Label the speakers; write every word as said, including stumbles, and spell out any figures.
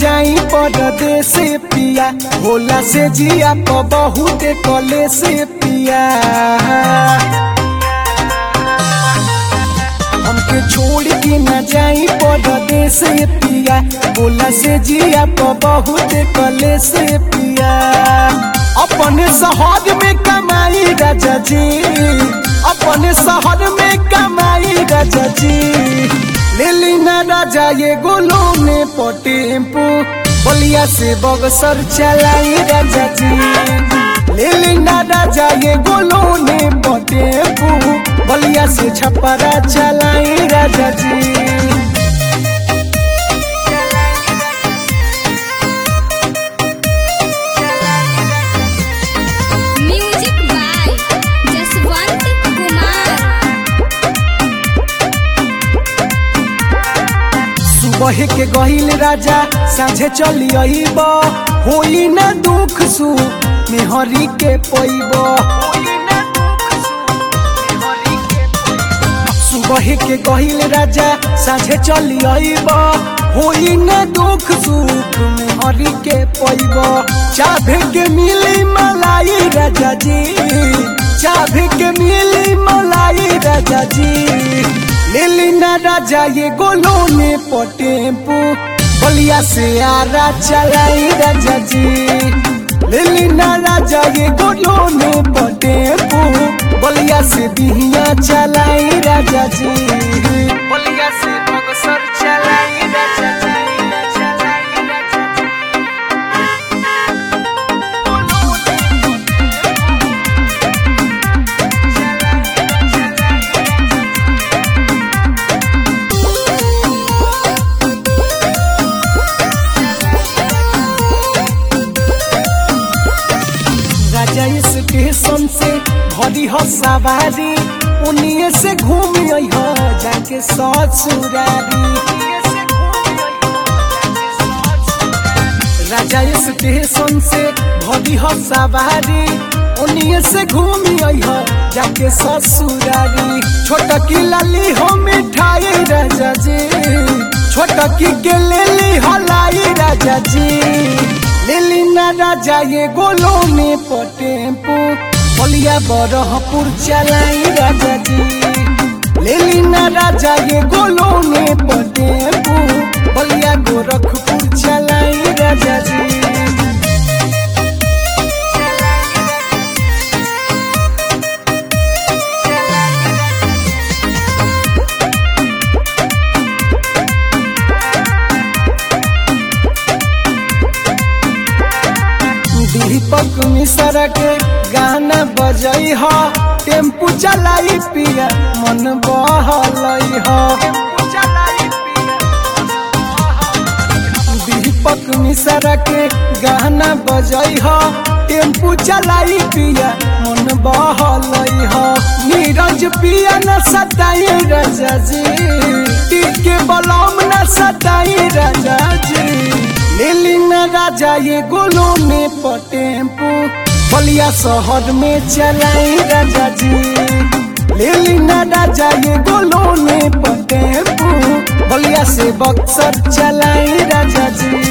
Speaker 1: जाई परदेस पिया, होला से जिया प बहुत कले से पिया। हमके छोड़ के न जाई परदेस पिया, होला से जिया प बहुत कले से पिया। अपने शहर में कमाई राजा जी, अपने शहर में कमाई राजा जी। ले लीना राजा ये गोलो में टेम्पू, बलिया से बक्सर चलाई राजा जी। ले लीना राजा ये गोलो में टेम्पू, बलिया से छपरा चलाई राजा जी। बहे के गहिल राजा साझे चली अइब, होई ना दुख सुख मेहरी के पैब। सुबह के गहिल राजा साझे चली अइब, होई ना दुख सुख मेहरी के पैब। चाभे के मिली मलाई राजा जी, चाभे के मिली मलाई राजा जी। ले लीना राजा ये गोलो में टेम्पू, बलिया से आरा चलाई राजा जी। ले लीना राजा ये गोलो में टेम्पू, बलिया से बिहिया चलाई राजा जी। बलिया से बक्सर चलाई राजा जी। स्टेशन से भरी हो सवारी, उन्हीं से घूम हो जाके ससुरारी। राजा स्टेशन से भरी हो सवारी, उन्हीं से घूम हो जाके ससुरारी। छोटकी लाली हो मिठाई राजा जी, छोटकी के ले ली हलाई राजा जी। ले लीना राजा ये गोलो में टेम्पू, बलिया बरहपुर चलाई राजा जी। ले लीना राजा ये गोलो में टेम्पू, बलिया गोरखपुर चलाई राजा जी। दीपक मिश्रा के गाना बजई हो, टेम्पू चलाई पिया मन बहलई हो। दीपक मिश्रा के गाना बजई हो, टेम्पू चलाई पिया मन बहलई हो। नीरज पिया न सताई राजा जी, टीके बलम न सताई राजा जी। ले लीना राजा ये गोलो में टेम्पू, बलिया शहर में चलाई राजा जी। ले लीना राजा ये गोलो में टेम्पू, बलिया से बक्सर चलाई राजा जी।